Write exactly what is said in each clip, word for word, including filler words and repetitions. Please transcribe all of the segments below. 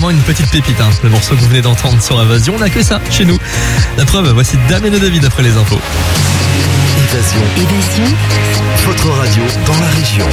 vraiment une petite pépite, hein. Le morceau que vous venez d'entendre sur Évasion, on n'a que ça chez nous. La preuve, voici Damien et David après les infos. Évasion. Évasion. Votre radio dans la région.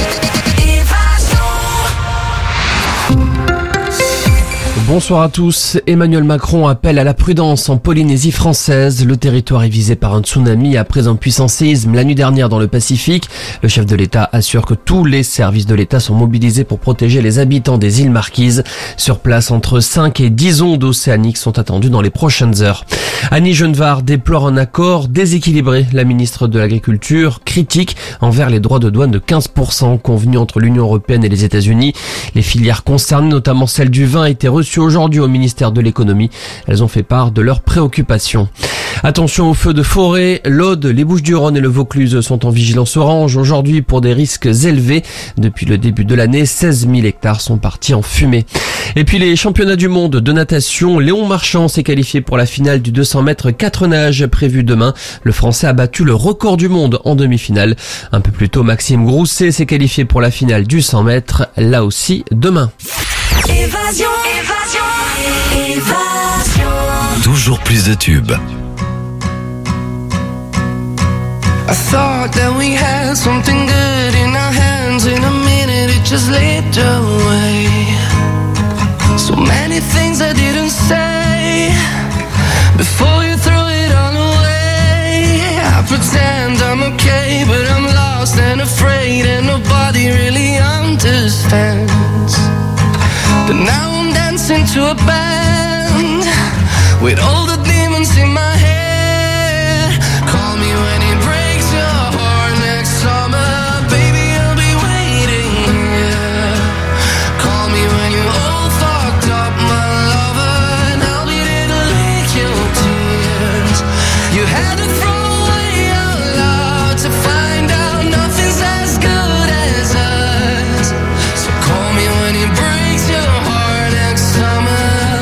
Bonsoir à tous. Emmanuel Macron appelle à la prudence en Polynésie française. Le territoire est visé par un tsunami après un puissant séisme la nuit dernière dans le Pacifique. Le chef de l'État assure que tous les services de l'État sont mobilisés pour protéger les habitants des îles Marquises. Sur place, entre cinq et dix ondes océaniques sont attendues dans les prochaines heures. Annie Genevard déplore un accord déséquilibré. La ministre de l'Agriculture critique envers les droits de douane de quinze pour cent convenus entre l'Union européenne et les États-Unis. Les filières concernées, notamment celle du vin, étaient reçues aujourd'hui au ministère de l'économie. Elles ont fait part de leurs préoccupations. Attention aux feux de forêt. L'Aude, les Bouches-du-Rhône et le Vaucluse sont en vigilance orange aujourd'hui pour des risques élevés. Depuis le début de l'année, seize mille hectares sont partis en fumée. Et puis les championnats du monde de natation. Léon Marchand s'est qualifié pour la finale du deux cents mètres quatre nages prévue demain. Le Français a battu le record du monde en demi-finale. Un peu plus tôt, Maxime Grousset s'est qualifié pour la finale du cent mètres, là aussi demain. Évasion, évasion, évasion. Toujours plus de tubes. I thought that we had something good in our hands. In a minute it just slipped away. So many things I didn't say before you threw it all away. I pretend I'm okay, but I'm lost and afraid, and nobody really understands. But now I'm dancing to a band with all the demons in my head. Call me when it breaks your heart next summer, baby, I'll be waiting, yeah. Call me when you're all fucked up, my lover, and I'll be there to lick your tears. You had to throw away your love to find out nothing's as good as us. So call me when it breaks your heart next summer.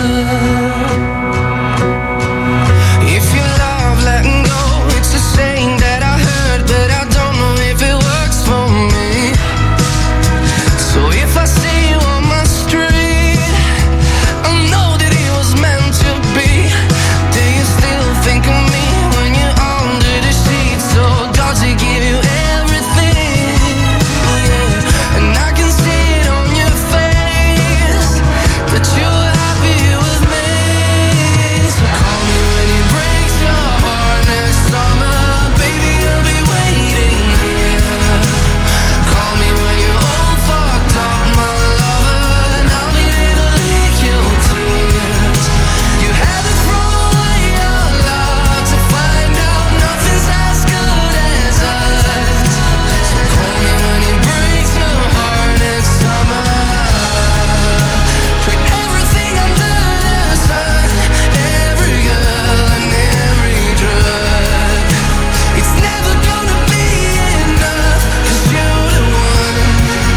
If you love letting go, it's a saying that I heard, but I don't know if it works for me. So if I see you on my street, I know that it was meant to be. Do you still think of me when you're under the sheets? So does he give you everything? Yeah. And I can see it on your face that you're happy with me. So call me when it breaks your heart next summer, baby, I'll be waiting here. Call me when you're all fucked up, my lover, and I'll be there to lick your tears. You had to throw away your love to find out nothing's as good as us. So call me when it breaks your heart next summer. Put everything under the sun, every girl and every drug. It's never gonna be enough, 'cause you're the one.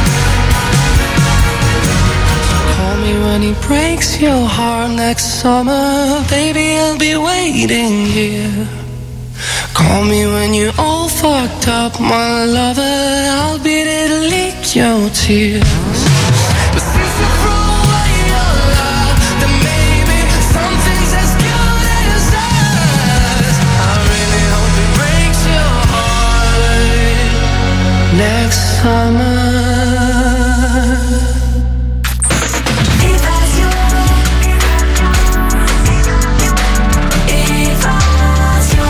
Call me when he breaks your heart next summer, baby, I'll be waiting here. Call me when you're all fucked up, my lover, I'll be there to lick your tears. But since you threw away your love, then maybe something's as good as us. I really hope it breaks your heart next summer. Évasion, évasion.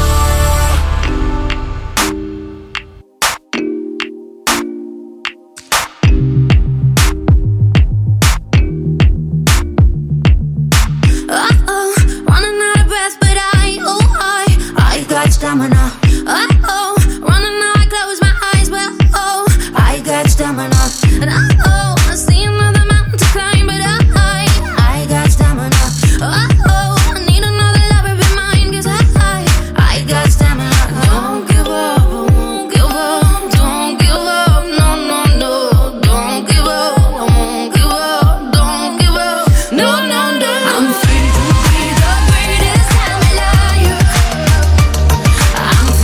Uh-oh, running out of breath, but I, oh, I, I got stamina. Uh-oh, running out, I close my eyes, but oh, I got stamina. And uh-oh, I see another mountain to climb, but I, I got stamina. Uh-oh, I need another lover be mine, 'cause I, I got stamina. Don't give up, won't give up, don't give up, no, no, no. Don't give up, I won't give up, don't give up, no, no, no. I'm free to be the greatest time alive. I'm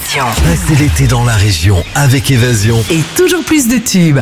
Évasion. Passez l'été dans la région avec Évasion. Et toujours plus de tubes.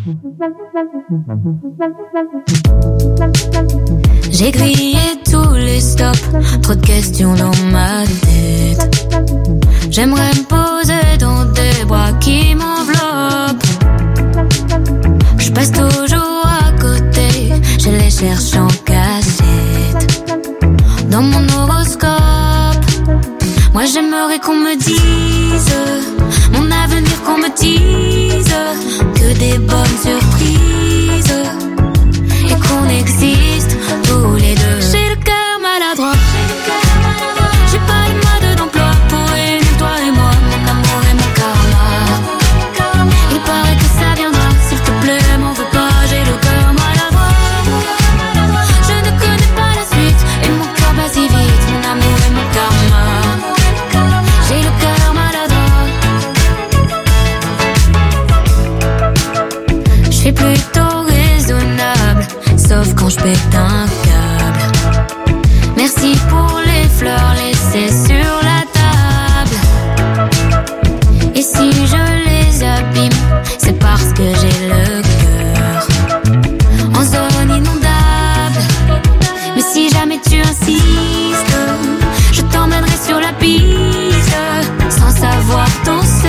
J'ai grillé tous les stops, trop de questions dans ma tête. J'aimerais me poser dans des bras qui m'enveloppent. Je passe toujours à côté, je les cherche en cachette. Dans mon horoscope, moi j'aimerais qu'on me dise mon avenir, qu'on me dise que des bonnes surprises et qu'on existe tous les deux. J'ai le cœur maladroit, j'ai pas le mode d'emploi pour réunir toi et moi, mon amour et mon karma. Il paraît que ça viendra, s'il te plaît, m'en veux pas, j'ai le cœur maladroit. Je ne connais pas la suite et mon cœur bat si vite, mon amour et mon karma. J'ai le cœur maladroit. Je suis plutôt raisonnable, sauf quand je pète un câble. Merci pour les fleurs laissées sur la table. Et si je les abîme, c'est parce que j'ai le cœur en zone inondable. Mais si jamais tu insistes, je t'emmènerai sur la piste, sans savoir danser.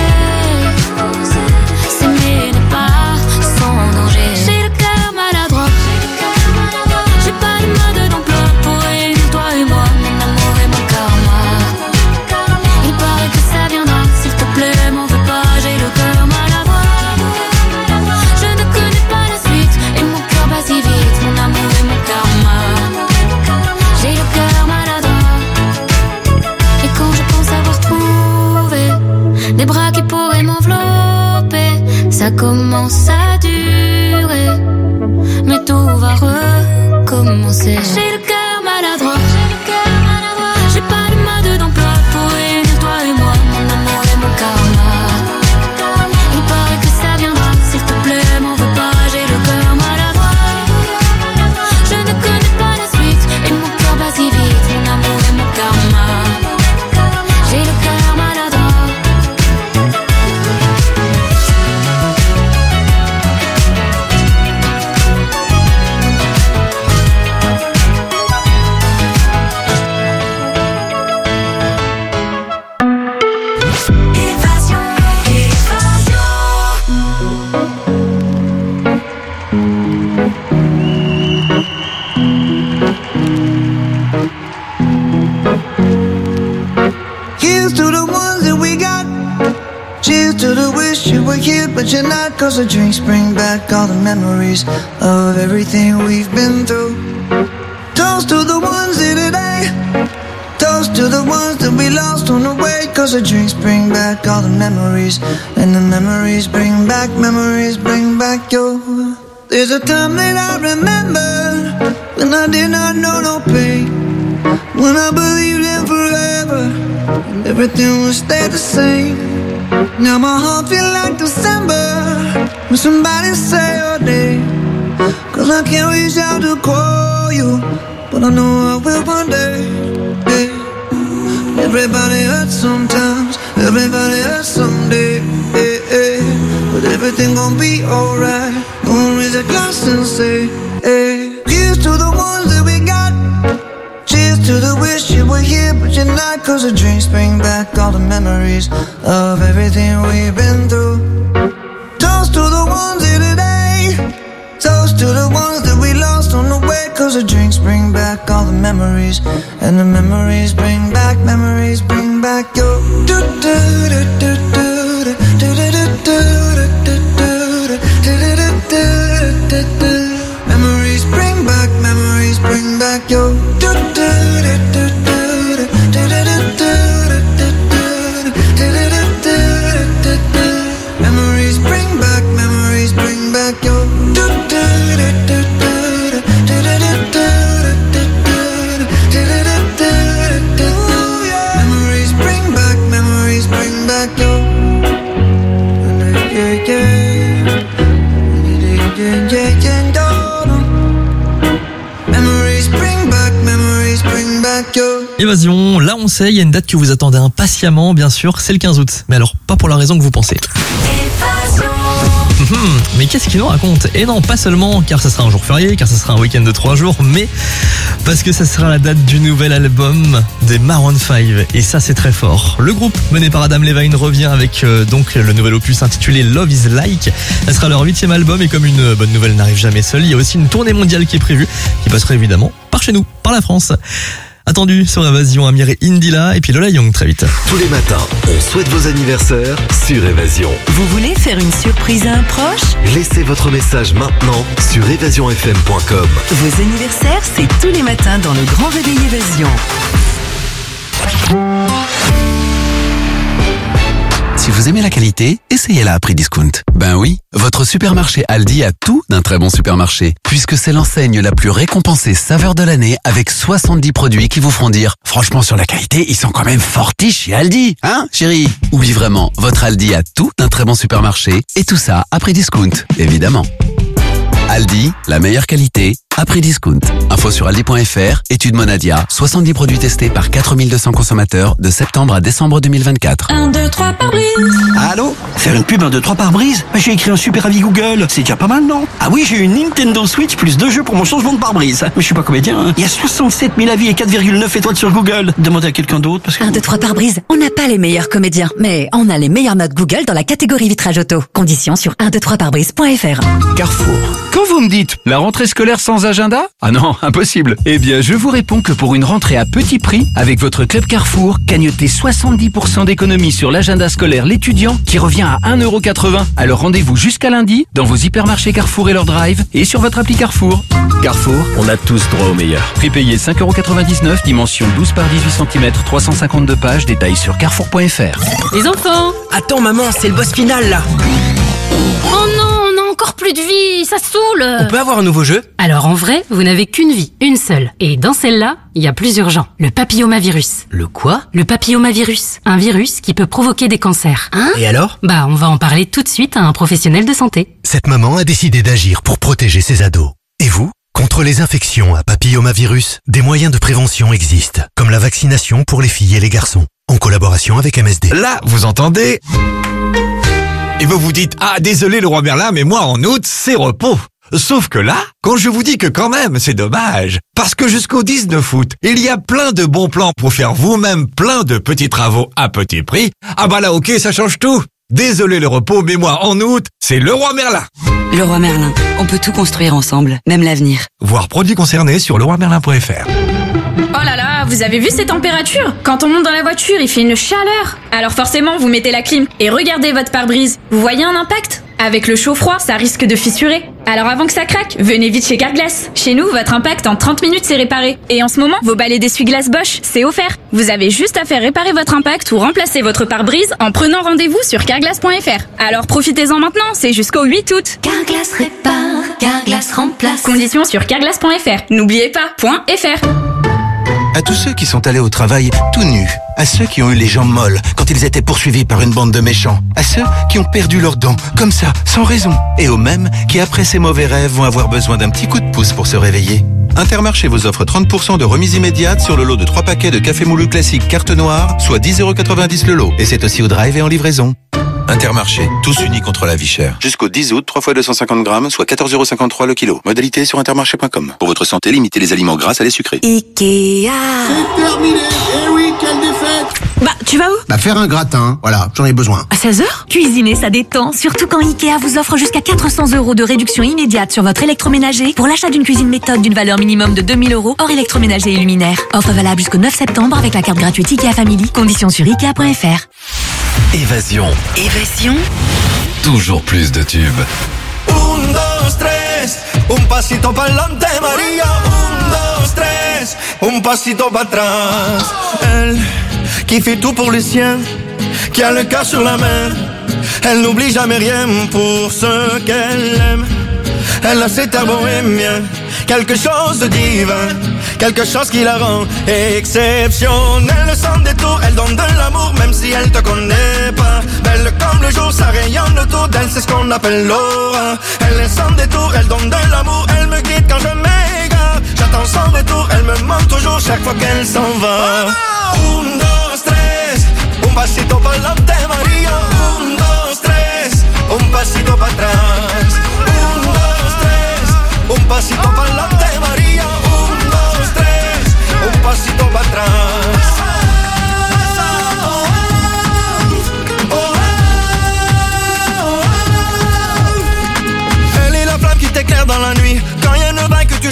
S'aimer n'est pas sans danger. J'ai le cœur maladroit, j'ai pas le mode d'emploi pour réunir toi et moi, mon amour et mon karma. Il paraît que ça viendra, s'il te plaît, m'en veux pas, j'ai le cœur maladroit. Je ne connais pas la suite et mon cœur bat si vite, mon amour et mon karma. J'ai le cœur maladroit. Et quand je pense avoir trouvé des bras qui pourraient m'envelopper, ça commence à durer, mais tout va recommencer. J'ai le cœur maladroit, j'ai pas le mode d'emploi pour réunir toi et moi, mon amour et mon karma. Il paraît que ça viendra, s'il te plaît, m'en veux pas, j'ai le cœur maladroit. Je ne connais pas la suite et mon cœur bat si vite, mon amour et mon karma. J'ai le cœur maladroit. Évasion, évasion. Here's to the ones that we got. Cheers to the wish you were here, but you're not. Cause the drinks bring back all the memories of everything we've been through. Toast to the ones here today. Toast to the ones that we lost on the way. Cause the drinks bring back all the memories. And the memories bring back, memories bring back your. There's a time that I remember when I did not know no pain. When I believed in forever and everything would stay the same. Now my heart feel like December when somebody say your name. Cause I can't reach out to call you, but I know I will one day. Hey. Everybody hurts sometimes, everybody hurts someday. Hey, hey. But everything gon' be alright. Gonna raise a glass and say, hey. Here's to the ones that we got. Cheers to the wish you were here, but you're not. Cause the drinks bring back all the memories of everything we've been through. Toast to the ones here today. Toast to the ones that we lost on the way. Cause the drinks bring back all the memories. And the memories bring back, memories bring back your. Memories bring back, memories bring back your. Memories bring back, memories bring back your. Memories bring back, memories bring back your. Yeah, yeah. Yeah, yeah, yeah, yeah. Memories bring back, memories bring back your. Évasion, là on sait, il y a une date que vous attendez impatiemment, bien sûr, c'est le quinze août. Mais alors, pas pour la raison que vous pensez. Hum, mais qu'est-ce qu'il nous raconte? Et non, pas seulement car ça sera un jour férié, car ça sera un week-end de trois jours, mais parce que ça sera la date du nouvel album des Maroon cinq. Et ça, c'est très fort. Le groupe, mené par Adam Levine, revient avec euh, donc le nouvel opus intitulé Love is Like. Ça sera leur huitième album et comme une bonne nouvelle n'arrive jamais seule, il y a aussi une tournée mondiale qui est prévue, qui passera évidemment par chez nous, par la France. Attendu sur Évasion, Amir et Indila et puis Lola Young très vite. Tous les matins, on souhaite vos anniversaires sur Évasion. Vous voulez faire une surprise à un proche? Laissez votre message maintenant sur évasion f m point com. Vos anniversaires, c'est tous les matins dans le Grand Réveil Évasion. Si vous aimez la qualité, essayez-la à prix discount. Ben oui, votre supermarché Aldi a tout d'un très bon supermarché, puisque c'est l'enseigne la plus récompensée saveur de l'année avec soixante-dix produits qui vous feront dire « Franchement, sur la qualité, ils sont quand même fortiches chez Aldi, hein, chérie ?» Oui, vraiment, votre Aldi a tout d'un très bon supermarché, et tout ça à prix discount, évidemment. Aldi, la meilleure qualité, à prix discount. Info sur aldi point f r, étude Monadia, soixante-dix produits testés par quatre mille deux cents consommateurs de septembre à décembre deux mille vingt-quatre. un, deux, trois par brise. Allô? Faire une pub un, deux, trois par brise? Bah, j'ai écrit un super avis Google. C'est déjà pas mal, non? Ah oui, j'ai une Nintendo Switch plus deux jeux pour mon changement de pare-brise. Mais je suis pas comédien, hein. Il y a soixante-sept mille avis et quatre virgule neuf étoiles sur Google. Demandez à quelqu'un d'autre parce que... un, deux, trois par brise. On n'a pas les meilleurs comédiens, mais on a les meilleures notes Google dans la catégorie vitrage auto. Conditions sur un, deux, trois par brise point f r. Carrefour. Quand vous me dites la rentrée scolaire sans agenda? Ah non, impossible. Eh bien, je vous réponds que pour une rentrée à petit prix, avec votre club Carrefour, gagnotez soixante-dix pour cent d'économie sur l'agenda scolaire l'étudiant qui revient à un euro quatre-vingts. Alors rendez-vous jusqu'à lundi dans vos hypermarchés Carrefour et leur drive et sur votre appli Carrefour. Carrefour, on a tous droit au meilleur. Prix payé cinq euros quatre-vingt-dix-neuf, dimension douze par dix-huit centimètres, trois cent cinquante-deux pages, détails sur carrefour point f r. Les enfants! Attends maman, c'est le boss final là. Oh non, on a encore plus de vie, ça saoule! On peut avoir un nouveau jeu? Alors en vrai, vous n'avez qu'une vie, une seule. Et dans celle-là, il y a plusieurs gens. Le papillomavirus. Le quoi? Le papillomavirus. Un virus qui peut provoquer des cancers. Hein? Et alors? Bah, on va en parler tout de suite à un professionnel de santé. Cette maman a décidé d'agir pour protéger ses ados. Et vous? Contre les infections à papillomavirus, des moyens de prévention existent, comme la vaccination pour les filles et les garçons, en collaboration avec M S D. Là, vous entendez? Et vous vous dites, ah désolé le roi Merlin, mais moi en août, c'est repos. Sauf que là, quand je vous dis que quand même, c'est dommage, parce que jusqu'au dix-neuf août, il y a plein de bons plans pour faire vous-même plein de petits travaux à petit prix, ah bah là ok, ça change tout. Désolé le repos, mais moi en août, c'est le roi Merlin. Le Roi Merlin, on peut tout construire ensemble, même l'avenir. Voir produits concernés sur le roi merlin point f r. Oh là là, vous avez vu ces températures? Quand on monte dans la voiture, il fait une chaleur. Alors forcément, vous mettez la clim et regardez votre pare-brise. Vous voyez un impact? Avec le chaud-froid, ça risque de fissurer. Alors avant que ça craque, venez vite chez Carglass. Chez nous, votre impact en trente minutes c'est réparé. Et en ce moment, vos balais d'essuie-glace Bosch, c'est offert. Vous avez juste à faire réparer votre impact ou remplacer votre pare-brise en prenant rendez-vous sur carglass point f r. Alors profitez-en maintenant, c'est jusqu'au huit août. Carglass répare, Carglass remplace. Conditions sur carglass point f r. N'oubliez pas, .fr. À tous ceux qui sont allés au travail tout nus, à ceux qui ont eu les jambes molles quand ils étaient poursuivis par une bande de méchants, à ceux qui ont perdu leurs dents, comme ça, sans raison, et aux mêmes qui, après ces mauvais rêves, vont avoir besoin d'un petit coup de pouce pour se réveiller. Intermarché vous offre trente pour cent de remise immédiate sur le lot de trois paquets de café moulu classique carte noire, soit dix euros quatre-vingt-dix le lot, et c'est aussi au drive et en livraison. Intermarché, tous unis contre la vie chère. Jusqu'au dix août, trois fois deux cent cinquante grammes, soit quatorze euros cinquante-trois le kilo. Modalité sur intermarché point com. Pour votre santé, limitez les aliments gras à les sucrés. Ikea. C'est terminé. Eh oui, quelle défaite. Bah, tu vas où? Bah, faire un gratin. Voilà, j'en ai besoin. À seize heures? Cuisiner, ça détend. Surtout quand Ikea vous offre jusqu'à quatre cents euros de réduction immédiate sur votre électroménager pour l'achat d'une cuisine méthode d'une valeur minimum de deux mille euros hors électroménager et luminaire. Offre valable jusqu'au neuf septembre avec la carte gratuite Ikea Family. Conditions sur ikea point f r. Évasion. Évasion. Toujours plus de tubes. Un, dos, tres, un pasito pa'lante, María. Un, dos, tres, un pasito para atrás. Elle qui fait tout pour les siens, qui a le cœur sur la main. Elle n'oublie jamais rien pour ce qu'elle aime. Elle a cet air bohémien, quelque chose de divin, quelque chose qui la rend exceptionnelle. Le sang des tours, elle donne de l'amour même si elle te connaît pas. Belle comme le jour, ça rayonne autour d'elle, c'est ce qu'on appelle l'aura. Elle est sans détour, elle donne de l'amour, elle me guide quand je m'égare. J'attends son retour, elle me manque toujours chaque fois qu'elle s'en va.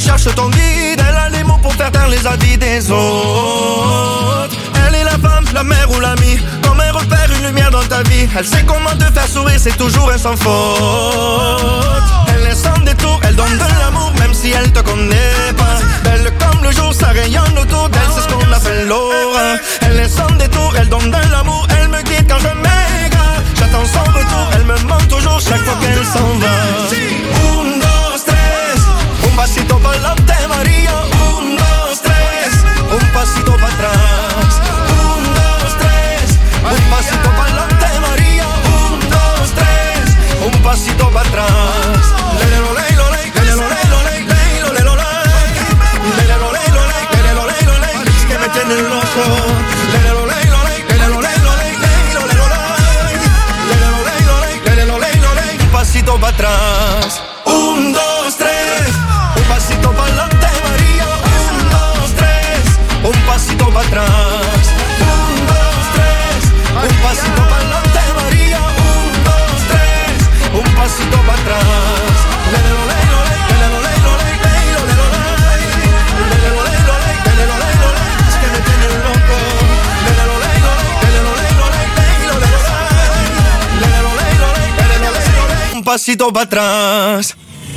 cherche ton guide, elle a les mots pour faire taire les avis des autres. Elle est la femme, la mère ou l'amie, comme un repère, une lumière dans ta vie. Elle sait comment te faire sourire, c'est toujours un sans faute. Elle est sans détour, elle donne de l'amour, même si elle te connaît pas. Belle comme le jour, ça rayonne autour d'elle, c'est ce qu'on appelle l'aura. Elle est sans détour, elle donne de l'amour, elle me guide quand je m'égare. J'attends son retour, elle me manque toujours chaque fois qu'elle s'en va. Un, dos, tres, un pasito pa'lante María. Un, dos, tres, un pasito pa' atrás. Un, dos, tres, un pasito pa'lante María. Un, dos, tres, un pasito pa' atrás. Lelelo, lelo, ley, lelelo, lelo, ley, lelo, lelo, ley. Lelelo, lelo, ley, lelelo, lelo, ley. Es que me tiene loco. Lelelo, lelo, ley, lelelo, lelo, ley, lelo, lelo, ley. Lelelo, lelo, ley, lelelo, lelo, ley. Un pasito pa' atrás. Un, dos, tres, un pasito pa'lante María. Un, dos, tres, un pasito pa' atrás. Un, dos, tres, un pasito pa'lante María. Un, dos, tres, un pasito pa' atrás. Lelelo, lelo, ley, lelelo, lelo, ley, lelo, lelo, ley. Lelelo, lelo, ley, lelelo, lelo, ley. Es que me tiene loco. Lelelo, lelo, ley, lelelo, lelo, ley, lelo, lelo, ley. Lelelo, lelo, ley, lelelo, lelo, ley. Un pasito pa' atrás.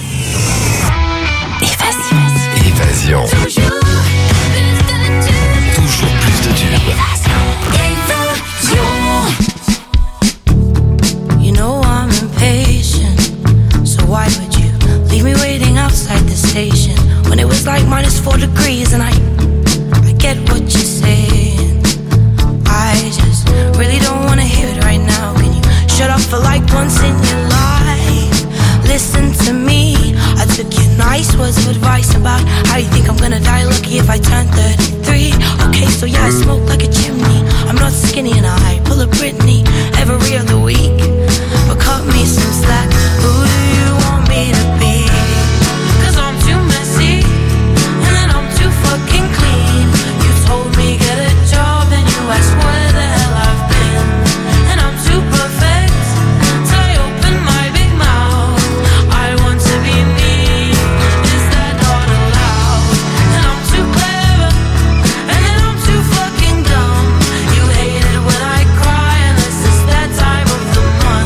Évasion. Toujours plus de tubes. You know I'm impatient, so why would you leave me waiting outside the station when it was like minus four degrees? And I, I get what you're saying. I just really don't wanna hear it right now. Can you shut up for like once in your life? Listen to me. I took your nice words of advice about how you think I'm gonna die lucky if I turn thirty-three. Okay, so yeah, I smoke like a chimney. I'm not skinny and I pull a Britney every other week. But cut me some slack. Who do you want me to be? Cause I'm too messy and then I'm too fucking clean. You told me get a job and you asked where the hell I've been. And I'm too perfect till I open my big mouth. I want to be me. Is that not allowed? And I'm too clever and then I'm too fucking dumb. You hate it when I cry unless it's that time of the month.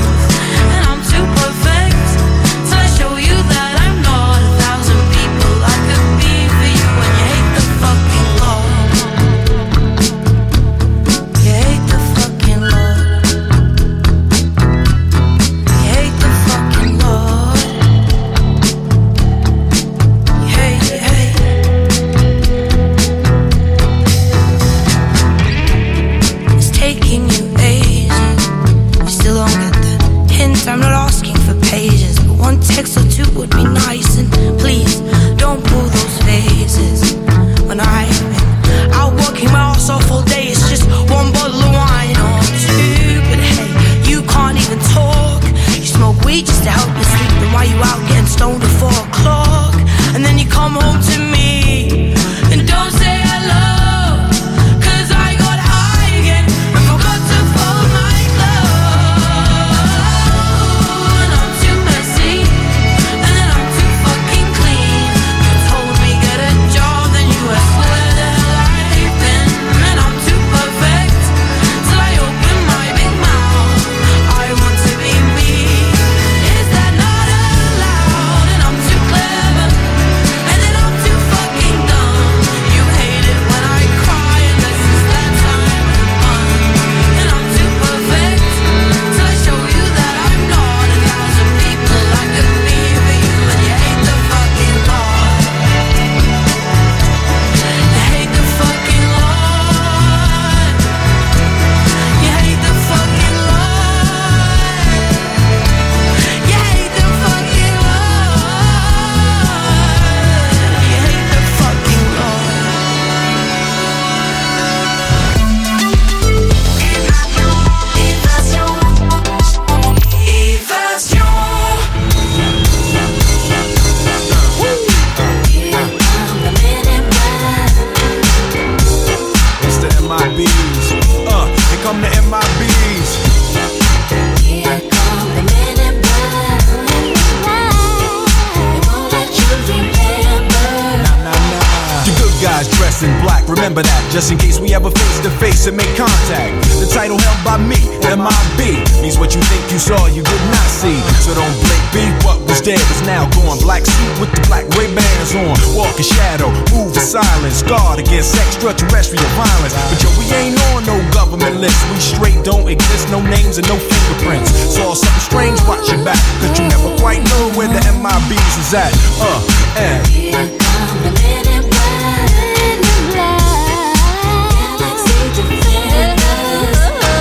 dressed in black. Remember that, just in case we ever face to face and make contact. The title held by me, M I B, means what you think you saw, you did not see. So don't blink, be what was dead is now gone. Black suit with the black Ray-Bans on. Walk in shadow, move in silence. Guard against extraterrestrial violence. But yo, we ain't on no government list. We straight don't exist, no names and no fingerprints. Saw something strange, watch your back, cause you never quite know where the M I Bs is at. Uh, and here come the men in black, men in black. Galaxy defenders.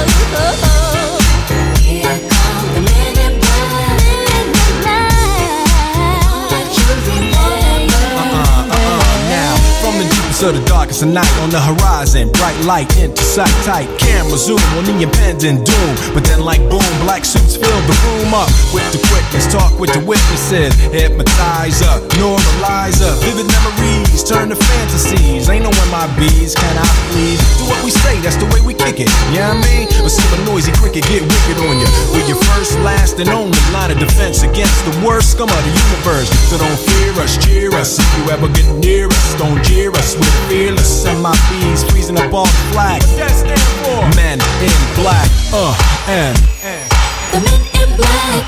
Here come the men in black, men in black. That you remember. Uh-uh, uh-uh, now from the deepest of the darkest of night, on the horizon, bright light into sight tight. Camera zoom on the impending doom, but then like boom, black suits fill the room up with the quickness. Talk with the witnesses, hypnotizer, normalizer. Vivid memories turn to fantasies. Ain't no M I Bs, can I please? Do what we say, that's the way we kick it. You know what I mean? Or see a noisy cricket get wicked on you. We're your first, last, and only line of defense against the worst scum of the universe. So don't fear us, cheer us. If you ever get near us, don't jeer us. We're fearless. M I Bs freezing up all the flag. What that stand for? Men in black. Uh, and, and. The men in black.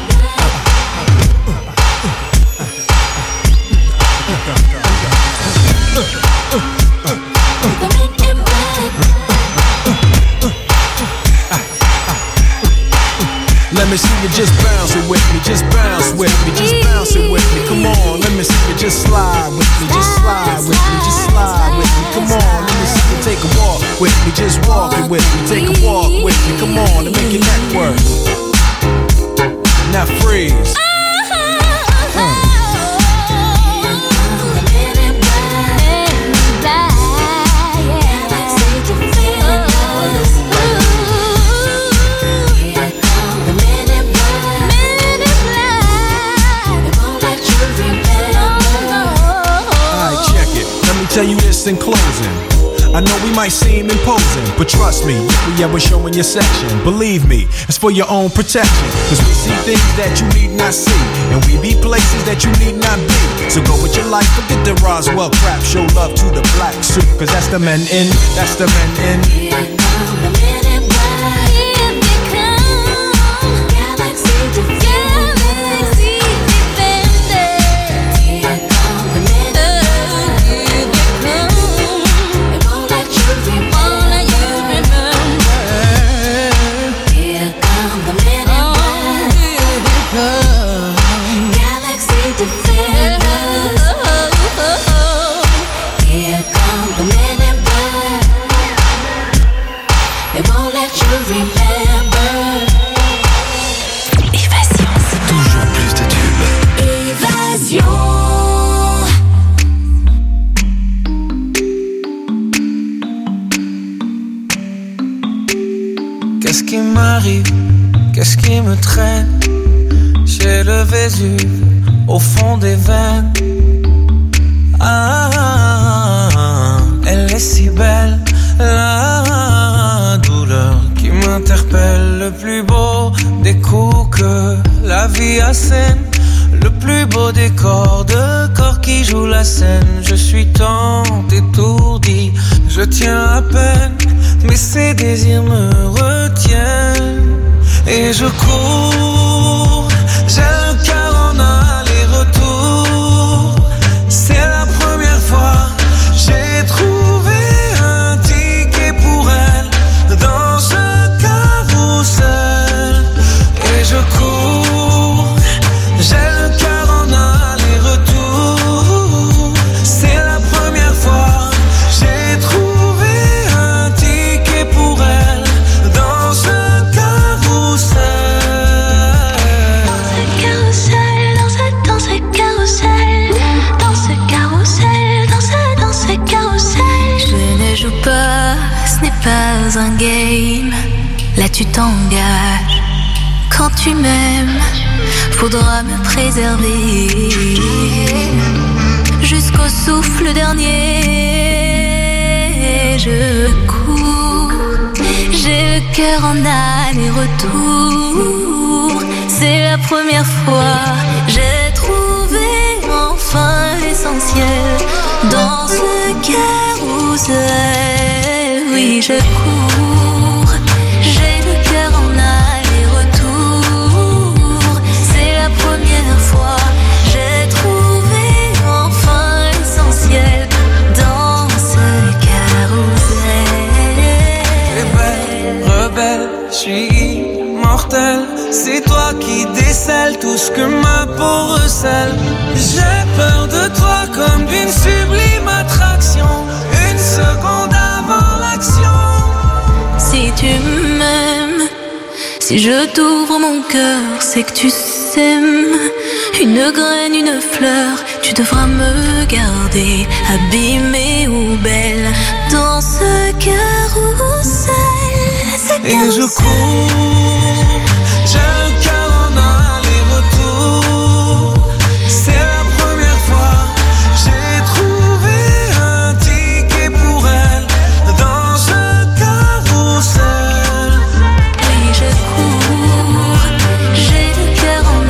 Let me see you just bounce it with me, just bounce with me, just bounce it with me. Come on, let me see you just slide with me, just slide with me, just slide with me. Come on, let me see you take a walk with me, just walk it with me, take a walk with me. Come on, and make your neck work. Now freeze. Mm. Tell you this in closing. I know we might seem imposing, but trust me, if we ever show in your section, believe me, it's for your own protection. Cause we see things that you need not see, and we be places that you need not be. So go with your life, forget the Roswell crap. Show love to the black suit, cause that's the men in, that's the men in. Here come the men in black. Here they come. Galaxy defenders. Galaxy defenders. Here come the men in black. Qu'est-ce qui m'arrive? Qu'est-ce qui me traîne? J'ai le Vésuve au fond des veines. Ah, elle est si belle, la douleur qui m'interpelle. Le plus beau des coups que la vie assène, le plus beau des corps de corps qui jouent la scène. Je suis tant étourdi, je tiens à peine, mais ces désirs me retiennent. Et je cours, j'ai le cœur en aller-retour. C'est la première fois, j'ai trouvé un ticket pour elle dans ce carrousel. Et je cours, j'ai le cœur en aller-retour. C'est la première fois, j'ai trouvé un ticket pour elle dans ce carrousel. Dans ce carrousel, dans ce, dans ce carrousel, dans ce carrousel, dans ce, dans ce carrousel. Je ne joue pas, ce n'est pas un game. Là tu t'engages. Quand tu m'aimes, faudra me préserver jusqu'au souffle dernier. Je cours, j'ai le cœur en aller-retour. C'est la première fois, j'ai trouvé enfin l'essentiel dans ce carreau. carrousel. Oui, je cours, j'ai le cœur en aller-retour. C'est la première fois, j'ai trouvé enfin l'essentiel dans ce carrousel. Rebelle, je suis immortel. C'est toi qui décèles tout ce que ma peau recèle. J'ai peur de toi comme d'une sublime attraction. Une seconde avant l'action. Si tu m'aimes, si je t'ouvre mon cœur, c'est que tu s'aimes. Une graine, une fleur, tu devras me garder abîmée ou belle dans ce carrousel. Ce Et je carrousel. cours, j'ai un cœur en aller-retour. C'est la première fois, j'ai trouvé un ticket pour elle dans ce carrousel. Oui, je cours, j'ai le cœur en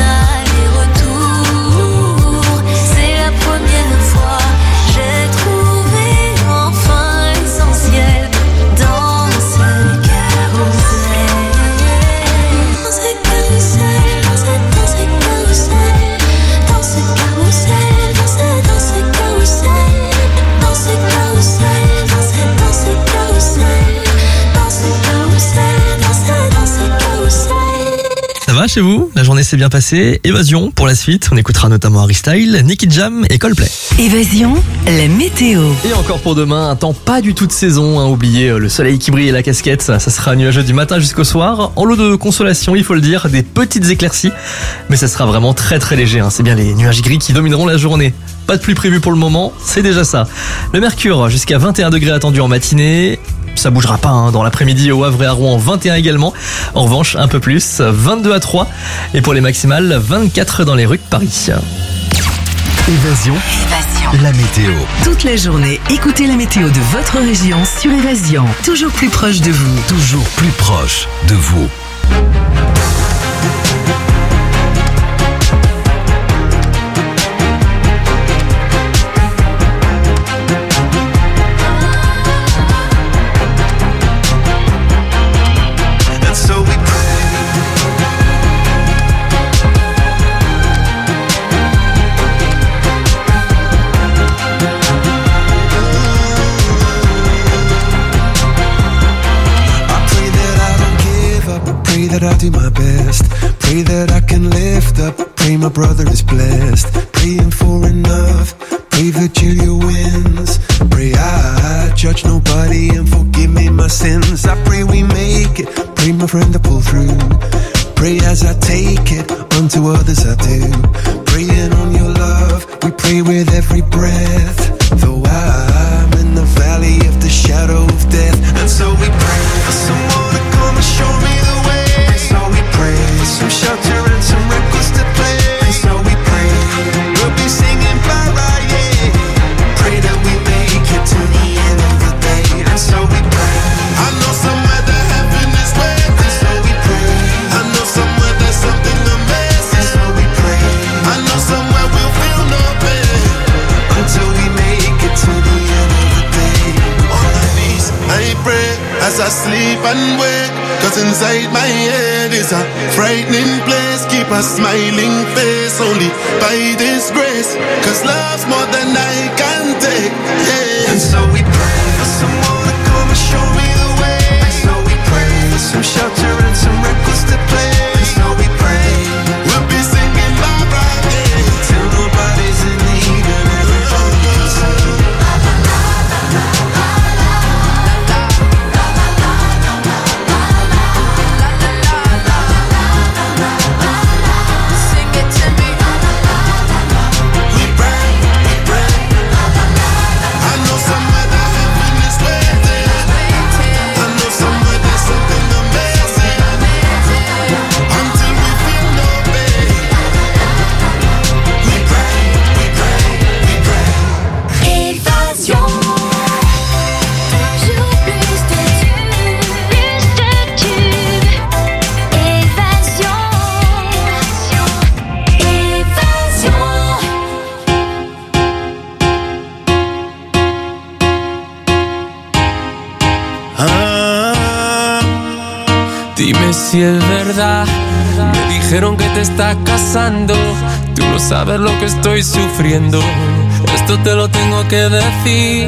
aller-retour. C'est la première fois, j'ai trouvé enfin l'essentiel dans ce carrousel. Dans ce carrousel, dans ce, dans ce carrousel, dans ce carrousel, dans ce, dans ce carrousel, dans ce carrousel, dans ce, dans ce carrousel, dans ce carrousel, dans ce, dans ce carrousel. Ça va chez vous? La journée s'est bien passée. Évasion pour la suite. On écoutera notamment Harry Styles, Nicky Jam et Coldplay. Évasion, la météo. Et encore pour demain, un temps pas du tout de saison. Hein. Oubliez le soleil qui brille et la casquette. Ça, ça sera nuageux du matin jusqu'au soir. En lot de consolation, il faut le dire, des petites éclaircies. Mais ça sera vraiment très très léger. Hein. C'est bien les nuages gris qui domineront la journée. Pas de pluie prévue pour le moment, c'est déjà ça. Le mercure jusqu'à vingt et un degrés attendu en matinée. Ça bougera pas hein. Dans l'après-midi au Havre et à Rouen, vingt et un également. En revanche, un peu plus, vingt-deux à Troyes. Et pour les maximales, vingt-quatre dans les rues de Paris. Évasion, la météo. Toute la journée, écoutez la météo de votre région sur Évasion. Toujours plus proche de vous. Toujours plus proche de vous. And so we pray that I do my best. Pray that I can lift up. Pray my brother is blessed. Praying for enough. Pray that Julia wins. Pray I judge nobody and forgive me my sins. I pray we make it. Pray my friend to pull through. Pray as I take it. Unto others I do. Praying on your love. We pray with every breath. Though I'm in the valley of the shadow of death. And so we pray for someone to come and show me the way. And so we pray for some shelter and some records to play. And so we pray we'll be singing bye-bye, yeah. Pray that we make it to the end of the day. And so we pray. I know somewhere that heaven is waiting. And so we pray. I know somewhere there's something amazing. And so we pray. I know somewhere we'll feel no pain until we make it to the end of the day. On my knees, I pray as I sleep and wake. Cause inside my head is a frightening place. Keep a smiling face only by this grace. Cause love's more than I can take, yeah. And so we pray for someone to come and show me the way. And so we pray for some shelter and some records to play. And so we pray we'll be singing bye-bye, yeah, till nobody's in need and everybody's in. I Dime si es verdad. Me dijeron que te estás casando. Tú no sabes lo que estoy sufriendo. Esto te lo tengo que decir.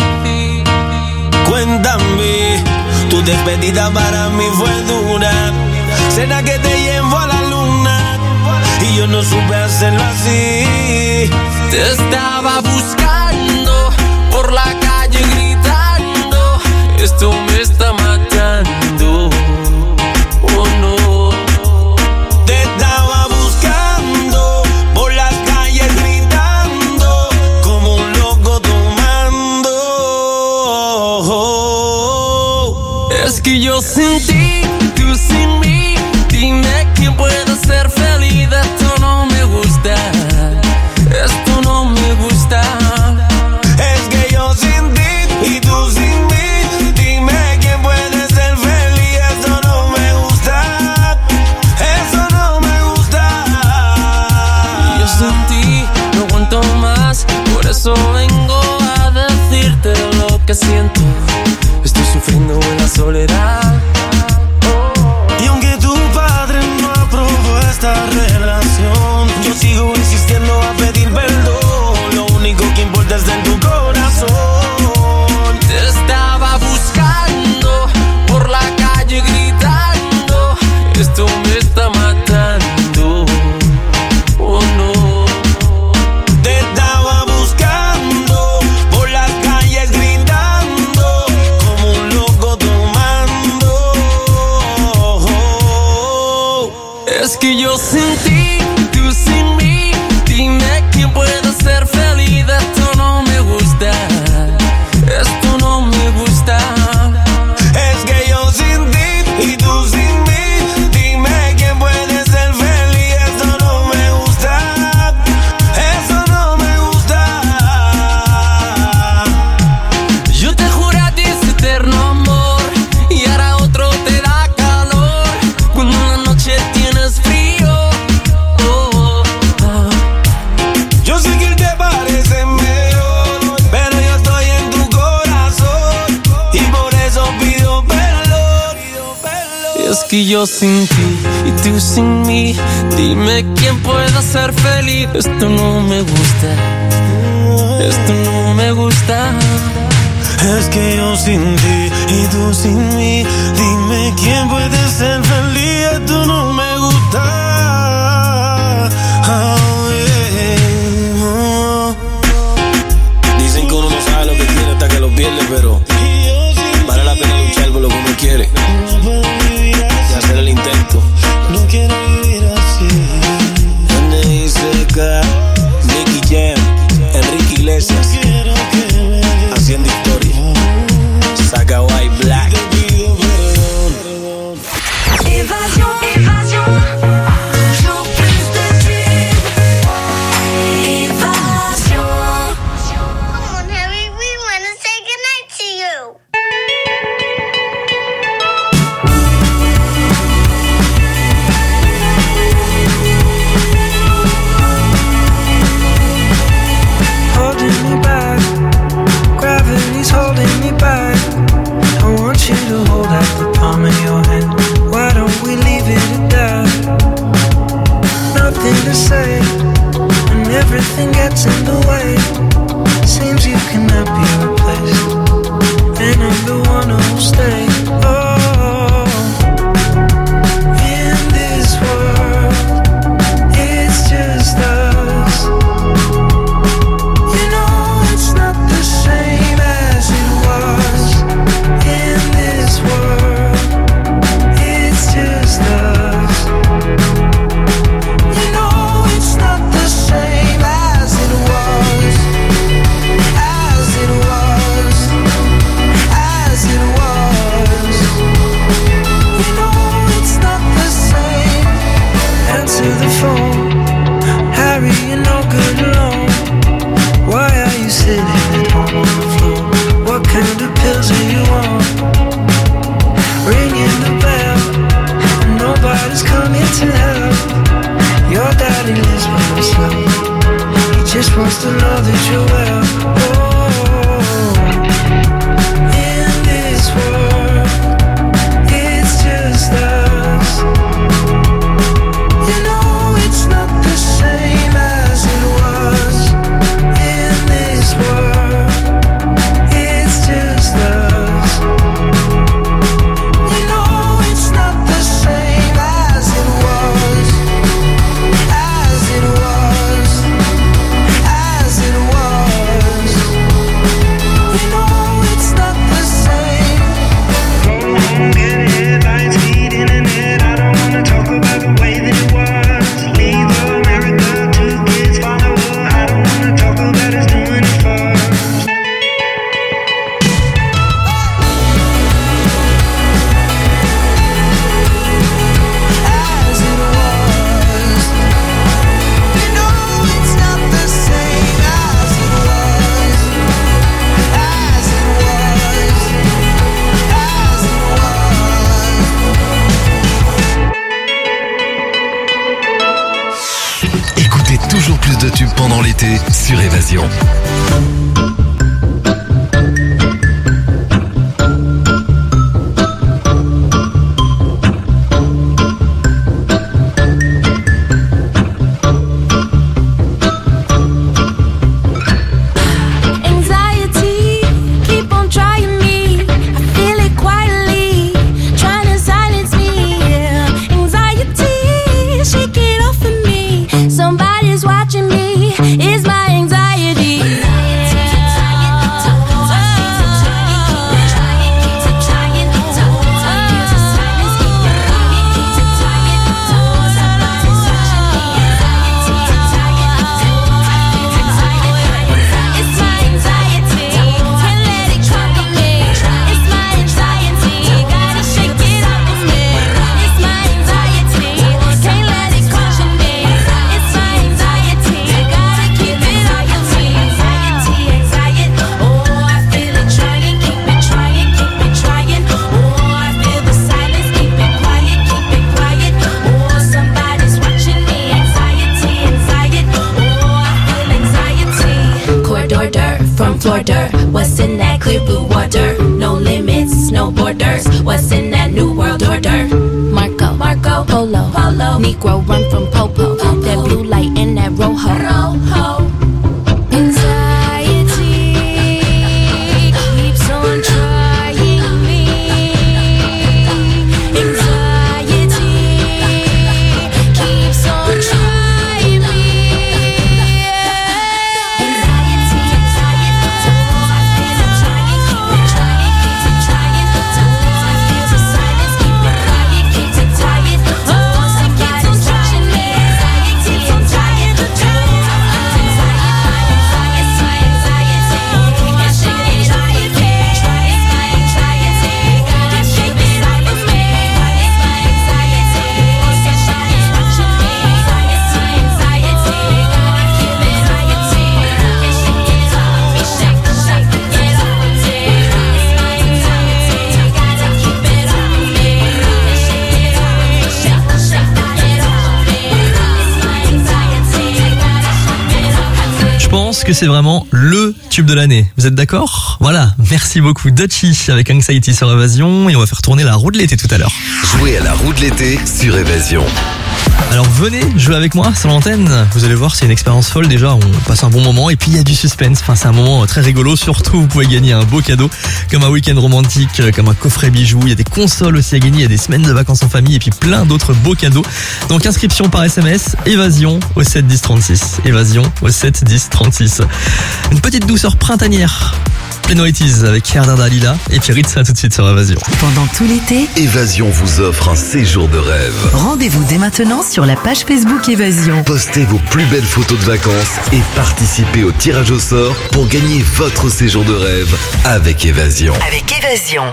Cuéntame, tu despedida para mí fue dura. Será que te llevo a la luna y yo no supe hacerlo así. Te estaba buscando por la calle gritando. Esto me está matando. Oh no. Te estaba buscando por las calles gritando como un loco tomando. Es que yo sin ti, tú sin mí. Dime quién puede ser feliz. Esto no me gusta. Esto no me gusta. Es que yo sin ti y tú sin mí. Dime quién puede ser feliz. Eso no me gusta. Eso no me gusta. Yo sin ti no aguanto más. Por eso vengo a decirte lo que siento. Estoy sufriendo en la soledad. Y aunque tu padre no aprobó esta relación, yo sigo insistiendo a pedir perdón. Lo único que importa es en tu corazón. Te estaba buscando por la calle gritando. Esto me está matando. Oh no. Te estaba buscando por las calles gritando como un loco tomando. Es que yo sin ti, tú sin mí. Dime quién puede ser feliz. Esto no me gusta. Esto no me gusta. Es que yo sin ti y tú sin mí. Dime quién puede ser feliz. Eso no me gusta. Eso no me gusta. Yo te juro a ti ese eterno amor y ahora otro te da calor cuando en la noche tienes frío. Oh, oh, oh. Yo sé que él te parece mejor, pero yo estoy en tu corazón y por eso pido perdón. Es que yo sin ti y tú sin mí. Dime quién puede ser feliz. Esto no me gusta. Esto no me gusta. Es que yo sin ti y tú sin mí. Dime quién puede ser feliz. Esto no me gusta. Oh, yeah. Oh. Dicen que uno no sabe lo que quiere hasta que lo pierde, pero vale la pena luchar por lo que uno quiere y hacer el intento. No quiero vivir así. N I C K, Nicky Jam, Enrique Iglesias, haciendo historia. Saca White Black. Évasion, évasion, toujours plus de tubes. Évasion. Come on, Harry, we want to say goodnight to you. Holding me back, gravity's holding me back. I want you to hold out the palm of your hand. Why don't we leave it at that? Nothing to say, and everything gets in the way. Seems you cannot be replaced, and I'm the one who'll stay. Oh, in this world, it's just us. You know it's not the same as it was. In this world, it's just us. You know it's not the same as it was. As it was. As it was. You know it's not the same. Answer the phone, Harry, you're no good alone. Why are you sitting at home on the floor? What kind of pills are you on? Ringing the bell, nobody's coming to help. Your daddy lives by himself. He just wants to know that you're well. Oh, in this world, it's just us. tubes pendant l'été sur Évasion. Somebody's watching me. It's my anxiety. Florida, what's in that clear blue water? No limits, no borders. What's in that new world order? Marco, Marco, Polo, Polo, Negro run from Popo. Popo. That blue light in that Rojo. Rojo. Anxiety keeps on trying me. Anxiety keeps on trying me. Que c'est vraiment le tube de l'année. Vous êtes d'accord? Voilà, merci beaucoup Dutchy avec Anxiety sur Évasion et on va faire tourner la roue de l'été tout à l'heure. Jouez à la roue de l'été sur Évasion. Alors venez jouer avec moi sur l'antenne, vous allez voir c'est une expérience folle déjà, on passe un bon moment et puis il y a du suspense, enfin c'est un moment très rigolo, surtout vous pouvez gagner un beau cadeau comme un week-end romantique, comme un coffret bijoux, il y a des consoles aussi à gagner, il y a des semaines de vacances en famille et puis plein d'autres beaux cadeaux. Donc inscription par S M S, Évasion au sept dix trente-six, Évasion au sept dix trente-six. Une petite douceur printanière. Plenoities avec Herda Dalila et puis Ritza tout de suite sur Évasion. Pendant tout l'été, Évasion vous offre un séjour de rêve. Rendez-vous dès maintenant sur la page Facebook Évasion. Postez vos plus belles photos de vacances et participez au tirage au sort pour gagner votre séjour de rêve avec Évasion. Avec Évasion.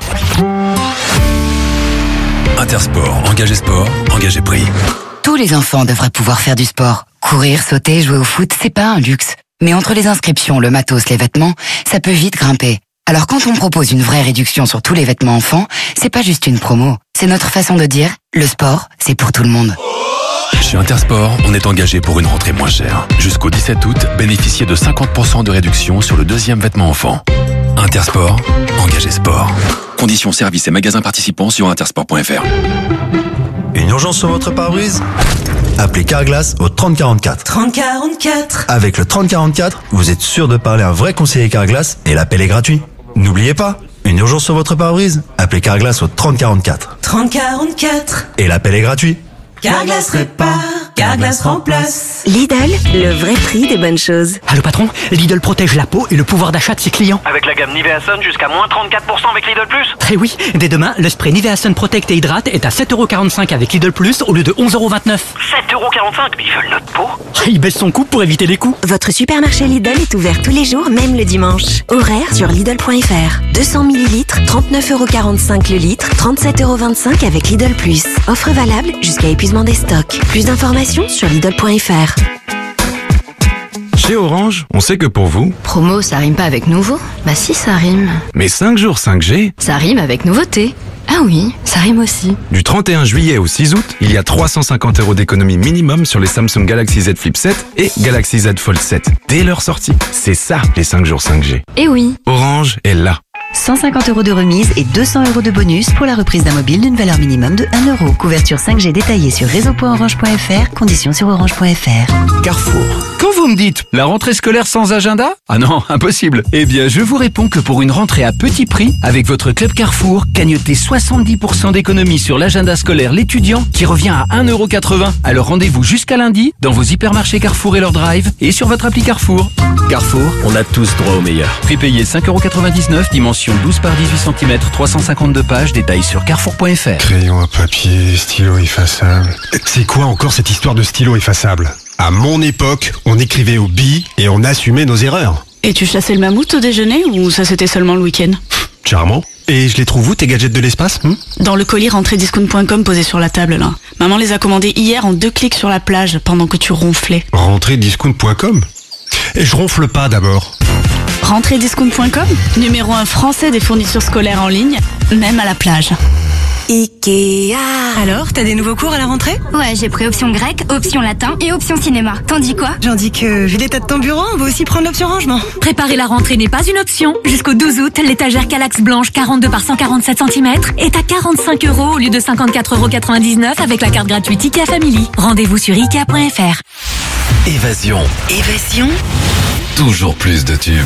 Intersport, engagé sport, engagé prix. Tous les enfants devraient pouvoir faire du sport. Courir, sauter, jouer au foot, c'est pas un luxe. Mais entre les inscriptions, le matos, les vêtements, ça peut vite grimper. Alors quand on propose une vraie réduction sur tous les vêtements enfants, c'est pas juste une promo. C'est notre façon de dire, le sport, c'est pour tout le monde. Chez Intersport, on est engagé pour une rentrée moins chère. Jusqu'au dix-sept août, bénéficiez de cinquante pour cent de réduction sur le deuxième vêtement enfant. Intersport, engagé sport. Conditions, services et magasins participants sur intersport point f r. Une urgence sur votre pare-brise? Appelez Carglass au trente quarante-quatre. trente quarante-quatre. Avec le trente quarante-quatre, vous êtes sûr de parler à un vrai conseiller Carglass et l'appel est gratuit. N'oubliez pas, une urgence sur votre pare-brise? Appelez Carglass au trente quarante-quatre. trente quarante-quatre. Et l'appel est gratuit. Carglass répare, Carglass remplace. Lidl, le vrai prix des bonnes choses. Allô patron, Lidl protège la peau et le pouvoir d'achat de ses clients. Avec la gamme Nivea Sun jusqu'à moins trente-quatre pour cent avec Lidl Plus. Eh oui, dès demain, le spray Nivea Sun Protect et Hydrate est à sept euros quarante-cinq avec Lidl Plus au lieu de onze euros vingt-neuf. sept euros quarante-cinq, mais ils veulent notre peau. Il baisse son coût pour éviter les coûts. Votre supermarché Lidl est ouvert tous les jours, même le dimanche. Horaire sur Lidl point f r. deux cents millilitres, trente-neuf euros quarante-cinq le litre, trente-sept euros vingt-cinq avec Lidl Plus. Offre valable jusqu'à épuisement des stocks. Plus d'informations sur Lidl point f r. Chez Orange, on sait que pour vous... Promo, ça rime pas avec nouveau? Bah si, ça rime. Mais cinq jours cinq G... Ça rime avec nouveauté. Ah oui, ça rime aussi. Du trente et un juillet au six août, il y a trois cent cinquante euros d'économie minimum sur les Samsung Galaxy Z Flip sept et Galaxy Z Fold sept. Dès leur sortie, c'est ça les cinq jours cinq G. Eh oui. Orange est là. cent cinquante euros de remise et deux cents euros de bonus pour la reprise d'un mobile d'une valeur minimum de un euro. Couverture cinq G détaillée sur réseau point orange point f r, conditions sur orange point f r. Carrefour. Quand vous me dites la rentrée scolaire sans agenda? Ah non, impossible. Eh bien, je vous réponds que pour une rentrée à petit prix, avec votre club Carrefour, gagnotez soixante-dix pour cent d'économie sur l'agenda scolaire l'étudiant qui revient à un euro quatre-vingts. Alors rendez-vous jusqu'à lundi dans vos hypermarchés Carrefour et leur drive et sur votre appli Carrefour. Carrefour, on a tous droit au meilleur. Prix payé cinq euros quatre-vingt-dix-neuf, dimension douze par dix-huit centimètres, trois cent cinquante-deux pages, détails sur carrefour point f r. Crayon à papier, stylo effaçable. C'est quoi encore cette histoire de stylo effaçable? À mon époque, on écrivait au billes et on assumait nos erreurs. Et tu chassais le mammouth au déjeuner ou ça c'était seulement le week-end? Charmant. Et je les trouve où tes gadgets de l'espace hmm Dans le colis rentrée discount point com posé sur la table là. Maman les a commandés hier en deux clics sur la plage pendant que tu ronflais. rentrée discount point com? Et je ronfle pas d'abord. rentrée discount point com, numéro un français des fournitures scolaires en ligne, même à la plage. Ikea. Alors, t'as des nouveaux cours à la rentrée? Ouais, j'ai pris option grec, option latin et option cinéma. T'en dis quoi? J'en dis que, vu l'état de ton bureau, on va aussi prendre l'option rangement. Préparer la rentrée n'est pas une option. Jusqu'au douze août, l'étagère Calax blanche quarante-deux par cent quarante-sept centimètres est à quarante-cinq euros au lieu de cinquante-quatre euros quatre-vingt-dix-neuf avec la carte gratuite Ikea Family. Rendez-vous sur ikea point f r. Évasion. Évasion. Toujours plus de tubes.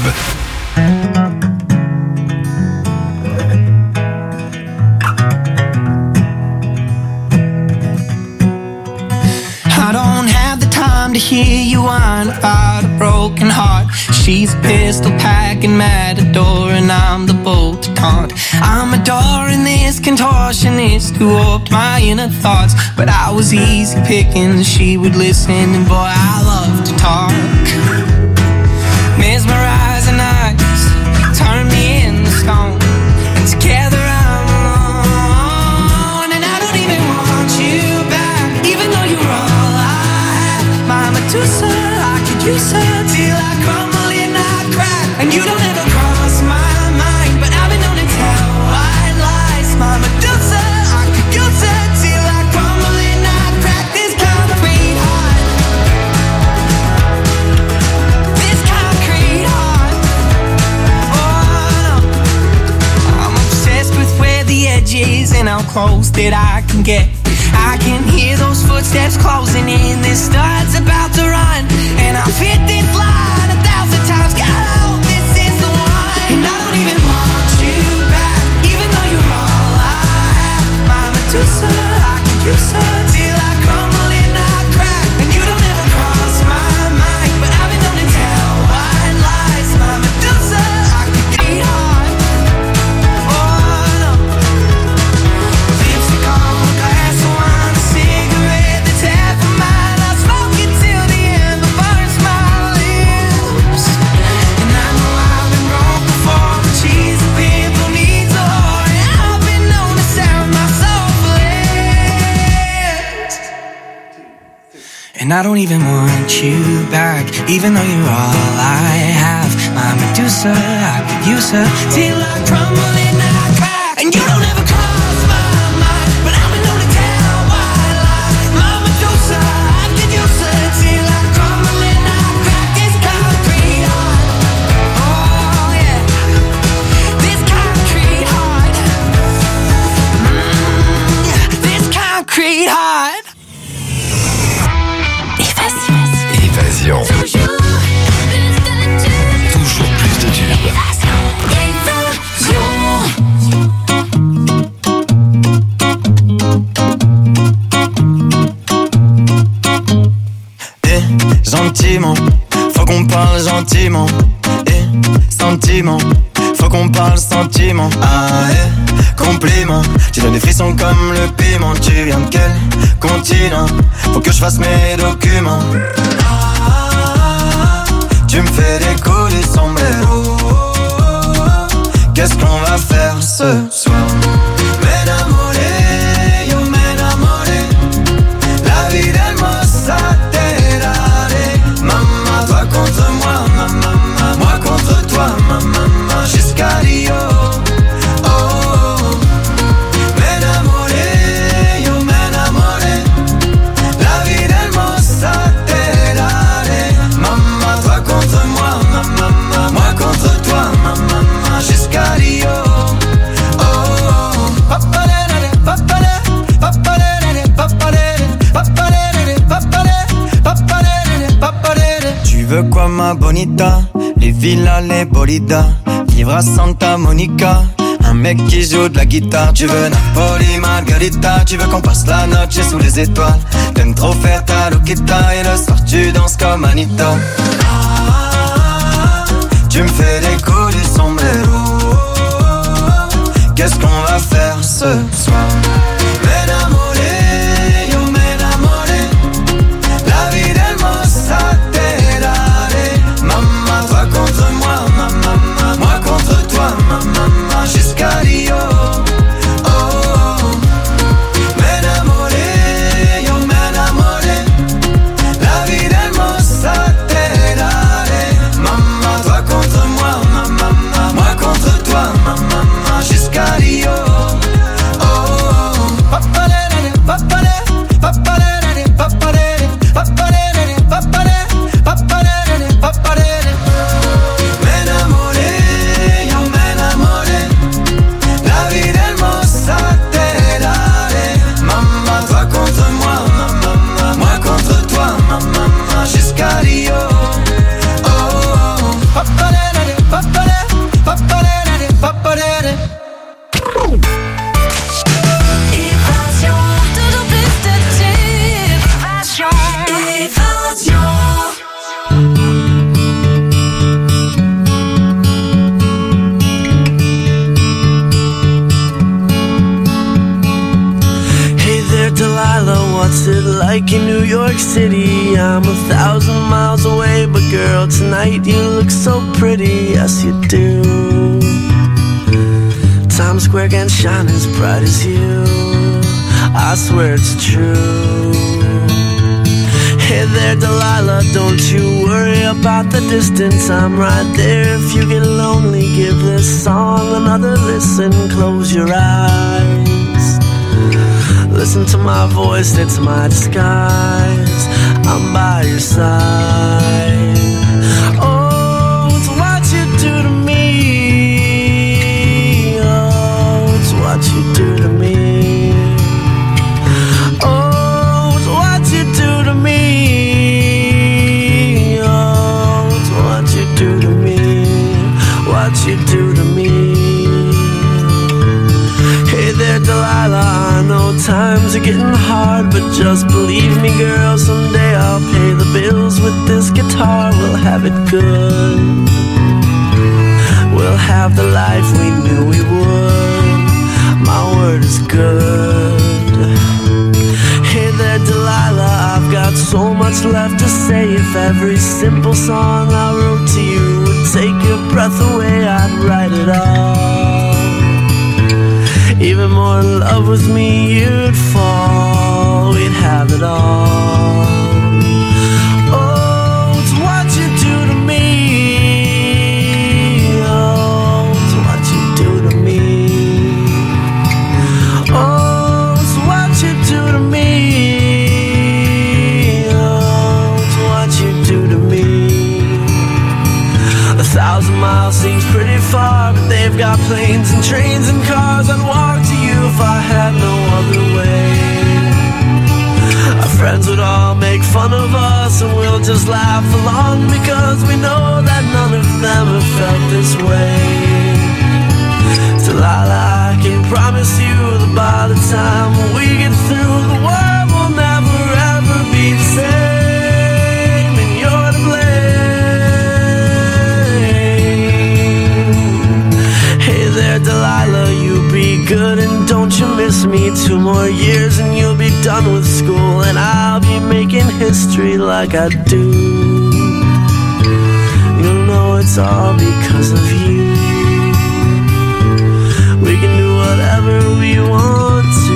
I don't have the time to hear you whine about a broken heart. She's a pistol packing matador and I'm the bolt to taunt. I'm adoring this contortionist who warped my inner thoughts. But I was easy picking, she would listen and boy I love to talk. Mesmerizing eyes turn me into stone. And together I'm alone. And I don't even want you back, even though you're all I have. My Medusa, I could use her till I crumble and I crack. And you don't ever cross my mind, but I've been known to tell white lies. My Medusa, I could use her till I crumble and I crack. This concrete heart, this concrete heart. Oh no, I'm obsessed with where the edge is and how close that I can get. I can hear those footsteps closing in. This star's about to run, and I've hit this line a thousand times. God, I hope this is the one. And I don't even want you back, even though you're all I have. My Medusa, I could use her till I crumble and I crack. And you don't ever cross my mind, but I've been known to tell white lies. My Medusa, I could get hard. Oh no, lipstick on a glass of wine, a cigarette that's half a mile. I'll smoke it till the end, the burns my lips. And I know I've been wrong before, but she's a pimp who needs a whore. And I've been known to sell my soul for less. And I don't even want you back, even though you're all I have. My Medusa, I could use her till I crumble and I crack. And you don't ever cross my mind, but I've been known to tell white lies. My Medusa, I could use her till I crumble and I crack. This concrete heart, oh yeah, this concrete heart, mm, this concrete heart. Évasion. Toujours plus de tubes. Eh, gentiment, faut qu'on parle gentiment. Eh, sentiment, faut qu'on parle sentiment. Ah, eh, compliment, tu donnes des frissons comme le piment. Tu viens de quel continent? Faut que je fasse mes documents. Tu me fais décoller sombrero. Qu'est-ce qu'on va faire ce soir? M'enamoré, yo m'enamoré. La vie d'hermosa te daré. Maman, toi contre moi, maman, moi contre toi, maman, jusqu'à Rio. Oh, oh, oh. Bonita, les villas, les bolidas, vivre à Santa Monica. Un mec qui joue de la guitare, tu veux Napoli, Margarita, tu veux qu'on passe la noche sous les étoiles. T'aimes trop faire ta loquita et le soir tu danses comme Anita. Ah, tu me fais des coups du sombrero. Qu'est-ce qu'on va faire ce soir? M'enamoré, yo m'enamoré. La vida hermosa te daré. Maman, toi contre moi, maman, moi contre toi, maman, jusqu'à Rio. Oh, oh. M'enamoré, yo m'enamoré. La vida hermosa te daré. Maman, toi contre moi, maman, moi contre toi, maman, jusqu'à Rio. Oh, oh. Papalere, papalere, papalere, papalere, papalere, papalere, papalere, papalere. M'enamoré, yo m'enamoré. La vida hermosa te daré. Maman, toi contre moi, maman, moi contre toi, maman, jusqu'à Rio. Oh, oh. Papalere, papalere, papalere, papalere. Évasion, toujours plus de tubes. Évasion, évasion. Hey there, Delilah, what's it like in New York City? I'm a thousand miles away, but girl, tonight you look so pretty, yes you do. Times Square can't shine as bright as you, I swear it's true. Hey there, Delilah, don't you worry about the distance, I'm right there. If you get lonely, give this song another listen, close your eyes. Listen to my voice, it's my disguise, I'm by your side. Oh, it's what you do to me. Oh, it's what you do to me. Oh, it's what you do to me. Oh, it's what you do to me. What you do to me. Hey there, Delilah, I know times are getting hard, but just believe me, girl, someday I'll pay the bills with this guitar. We'll have it good. We'll have the life we knew we would. My word is good. Hey there, Delilah, I've got so much left to say. If every simple song I wrote to you would take your breath away, I'd write it all. Even more in love with me, you'd fall. We'd have it all. Oh, it's what you do to me. Oh, it's what you do to me. Oh, it's what you do to me. Oh, it's what you do to me. A thousand miles seems pretty far, but they've got planes and trains and cars. I'd walk to you if I had no other way. Our friends would all make fun of us, and we'll just laugh along, because we know that none of them have felt this way. Delilah, I can promise you that by the time we get through, the world will never ever be the same, and you're to blame. Hey there, Delilah, you be good and don't you miss me. Two more years and you'll be done with school, and I'll be making history like I do. You'll know it's all because of you. We can do whatever we want to.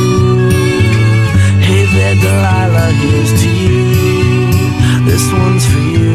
Hey there, Delilah, here's to you. This one's for you.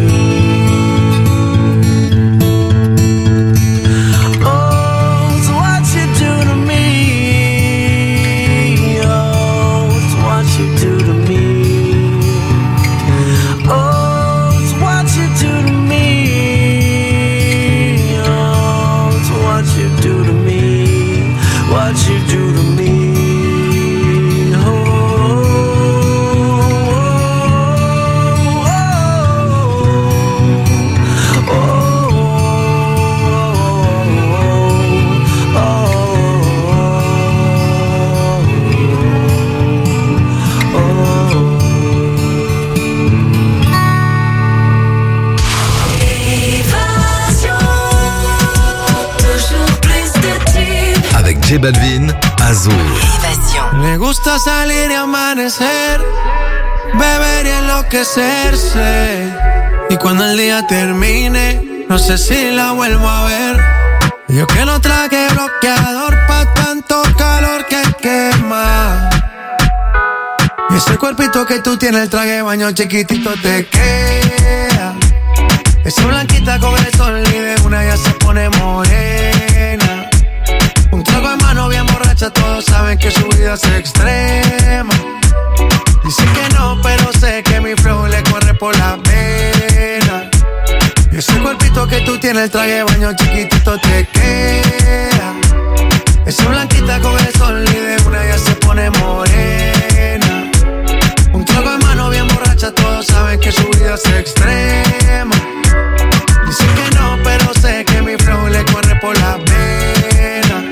J Balvin, Azul. Le gusta salir y amanecer, beber y enloquecerse. Y cuando el día termine, no sé si la vuelvo a ver. Yo que no traje bloqueador pa' tanto calor que quema. Y ese cuerpito que tú tienes, el traje de baño chiquitito te queda. Esa blanquita con el sol y de una ya se pone morena. Un trago de mano bien borracha, todos saben que su vida es extrema. Dice que no, pero sé que mi flow le corre por la vena. Y ese cuerpito que tú tienes, el traje de baño chiquitito te queda. Esa blanquita con el sol y de una ya se pone morena. Un trago de mano bien borracha, todos saben que su vida es extrema. Dice que no, pero sé que mi flow le corre por la vena.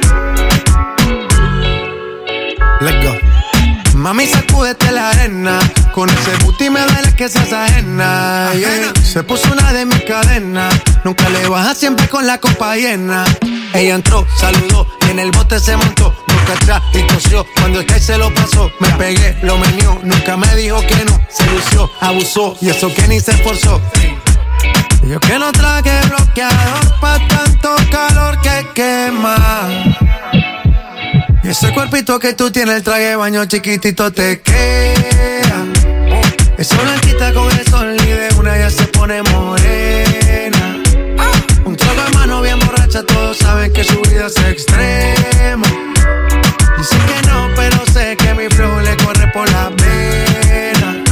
Let's go. Mami, sacúdete la arena. Con ese booty me duele que seas ajena, yeah. Se puso una de mis cadenas. Nunca le baja, siempre con la copa llena. Ella entró, saludó y en el bote se montó. Nunca atrás y tosió. Cuando el que se lo pasó, me pegué, lo menió. Nunca me dijo que no. Se lució, abusó y eso que ni se esforzó. Yo que no traje bloqueador pa' tanto calor que quema. Y ese cuerpito que tú tienes, el traje de baño chiquitito te queda. Esa blanquita con el sol y de una ya se pone morena. Un trago de mano bien borracha, todos saben que su vida es extrema. Dice que no, pero sé que mi flow le corre por la vena.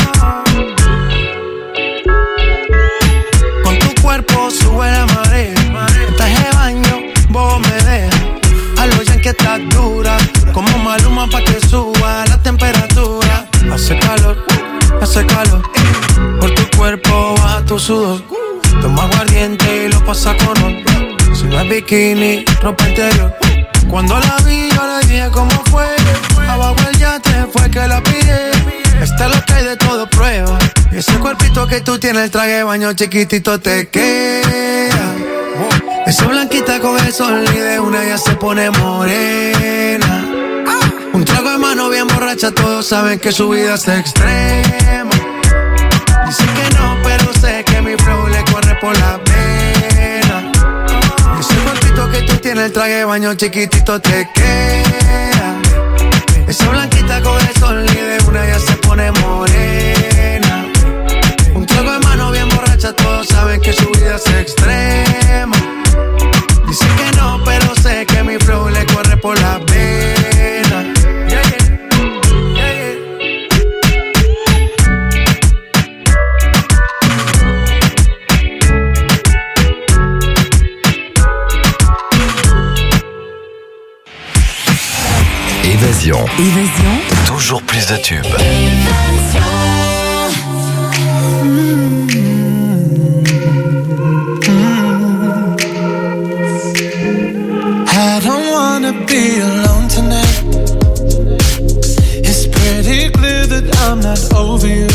Con tu cuerpo sube la marea. En traje de baño, vos me dejas. A lo ya que estás dura, como Maluma pa' que suba la temperatura. Hace calor, hace calor. Por tu cuerpo baja tu sudor. Toma aguardiente y lo pasa con oro. Si no es bikini, ropa interior. Cuando la vi yo le dije cómo fue. Abajo el yate fue que la pide. Esta es lo que hay de todo prueba. Y ese cuerpito que tú tienes, el traje de baño chiquitito te queda. Esa blanquita con el sol y de una ya se pone morena. Un trago de mano bien borracha, todos saben que su vida es extrema. Dice que no, pero sé que mi flow le corre por la vena. Ese cuerpito que tú tienes, el traje de baño chiquitito te queda. Esa blanquita con el sol y de una ya se pone morena. Un trago de mano bien borracha, todos saben que su vida es extrema. Dice que no, pero sé que mi flow le corre por la vena. Yeah, yeah. Yeah, yeah. Évasion. Évasion. Toujours plus de tubes. I don't wanna be alone tonight. It's pretty clear that I'm not over you.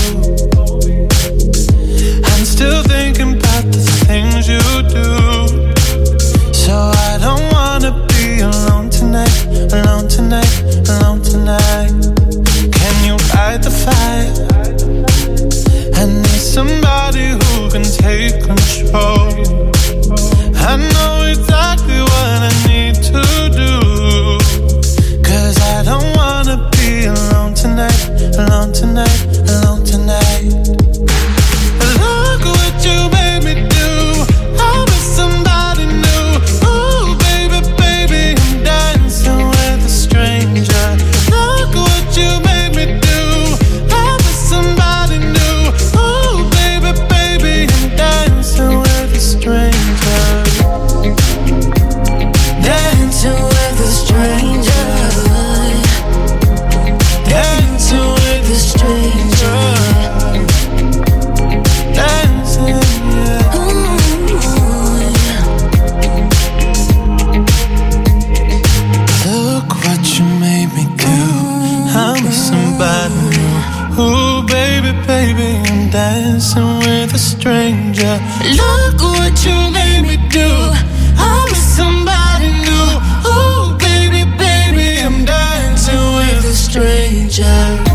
I'm still thinking about the things you do. So I don't wanna be alone tonight, alone tonight, alone tonight. Can you fight the fire? I need somebody who can take control. I know exactly what I need to do. Cause I don't wanna be alone tonight, alone tonight, alone tonight. Look what you made me do. I'm with somebody new. Ooh, baby, baby, I'm dancing with a stranger. Look what you made me do. I'm with somebody new. Ooh, baby, baby, I'm dancing with a stranger. Dancing with a stranger. Dancing with a stranger. Dancing, yeah. Ooh, yeah. Look what you made me do. I'm with somebody new. Ooh, baby, baby, I'm dancing with a stranger. Look what you made me do. I'm with somebody new. Ooh, baby, danger.